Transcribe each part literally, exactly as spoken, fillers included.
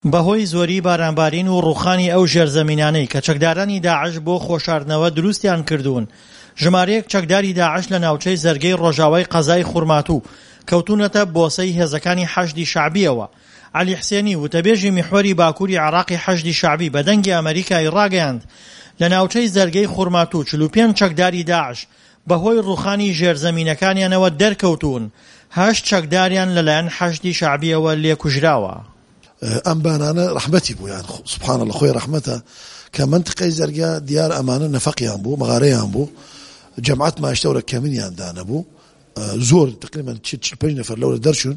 بەهۆی زۆری بارانبارین و ڕووخانی ئەو ژێرزەمینانەی کە چەکدارانی داعش بۆ خۆشاردنەوە دروستیان کردوون، ژمارەیەک چەکداری داعش لە ناوچەی زەرگەی ڕۆژاوای قەزای خورماتوو کەوتونەتە بۆسەی هێزەکانی حەشدی شەعبیەوە. عەلی حسێنی وتەبێژی میحوەری باکووری عێراقی حەشدی شەعبی بە دەنگی ئەمریکای ڕاگەیاند لە ناوچەی زەرگەی خورماتوو چل و پێنج چەکداری داعش بەهۆی ڕووخانی ژێرزەمینەکانیانەوە دەرکەوتوون، هەشت چەکداریان لەلایەن حەشدی شەعبیەوە لێکوژراوە. ئەم بانانە ڕەحمەتی بوو، یان سوبحان الله خۆی ڕەحمەتە کە منتقەی زەرگە دیار ئەمانە نەفەقیان بوو، مەغارەیان بوو، جەمعەت ماشتەورە کەمنیان دانەبوو، زۆر تقریبا چل پێنج نەفەر لەورە دەرچوون،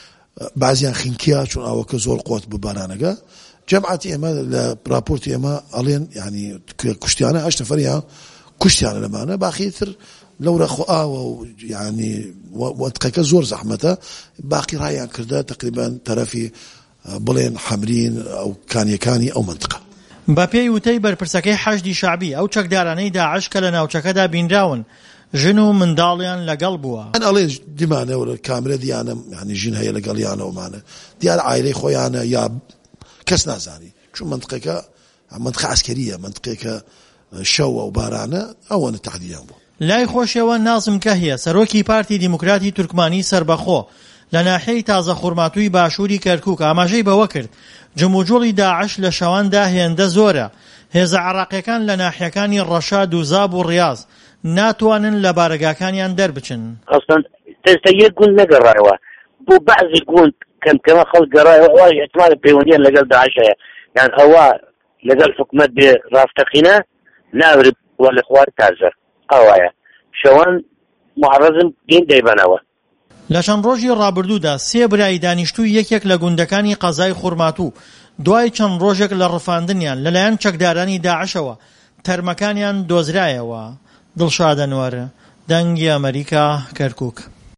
بعضیان خینکیا چون ئەوەکە زۆر قوت بوو بارانەکە. جەمعەتی ئێمە لە راپۆرتی ئێمە ئەڵێن یعنی کوشتیانە هەشت نەفەریان کوشتیانە لەمانە، باقیتر لەورە خۆ ئاوە و یعنی وەتقەکە زۆر زەحمەتە، باقی ڕایان کردە تقریبا تەرەفی بڵێن حەمرین ئەو کانیەکانی ئەو منتقە. بە پێی وتەی بەرپرسەکەی حەشدی شەعبی ئەو چەکدارانەی داعش کە لە ناوچەکەدا بینراون ژن و منداڵیان لەگەڵ بووە. ئەن ئەڵێ دیمانەوە کامرە دیانە ینی ژین هەیە لەگەڵیانەوەمانە، دیار عایلەی خۆیانە یا کەس نازانی، چون منتقەکە منتقە عەسکەریە، منتقەیەکە شەوە و بارانە، ئەوەنە تەحدیدیان بوو. لای خۆشیەوە نازم کەهیە سەرۆکی پارتی دیموکراتی تورکمانی سەربەخۆ لە ناحیەی تازە خوورماتووی باشووری کەرکووک ئاماژەی بەوە کرد جموجوڵی داعش لە شەواندا هێندە زۆرە، هێزە عێراقیەکان لە ناحیەکانی ڕەشاد و زاب و ڕیاض ناتوانن لە بارەگاکانیان دەربچن. ئەسڵەن تێستا یەک گوند نەگەڕایەوە، بۆ بەعزی گوند کەمکەمە خەڵک گەڕایەوە، ئەوە احتیمال پەیوەندیان لەگەڵ داعش هەیە، یان ئەوە لەگەڵ حکومەت بێ ڕاستەقینە ناورد وە لە خوار تازە ئەوایە شەوان معرەزم دین دەیبەنەوە. لە چەند ڕۆژی ڕابردوودا سێ برای دانیشتووی یەکێک لە گوندەکانی قەزای خورماتوو دوای چەند ڕۆژێک لە ڕفاندنیان لەلایەن چەکدارانی داعشەوە تەرمەکانیان دۆزرایەوە. دڵشاد ئەنوەر، دەنگی ئەمریکا، کەرکووک.